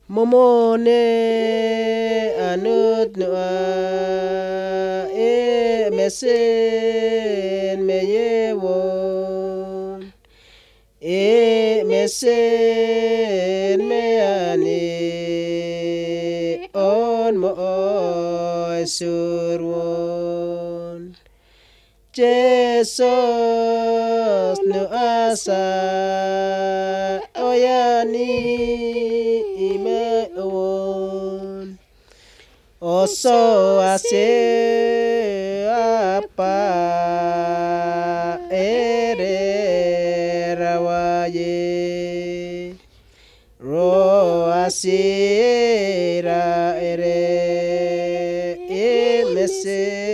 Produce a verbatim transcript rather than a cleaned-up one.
momone anut noa e mesen meyewon e mesen meyani on mo surwon Jesus no asa oyani imewon oso ase apa ere rawaye ro asira ere emese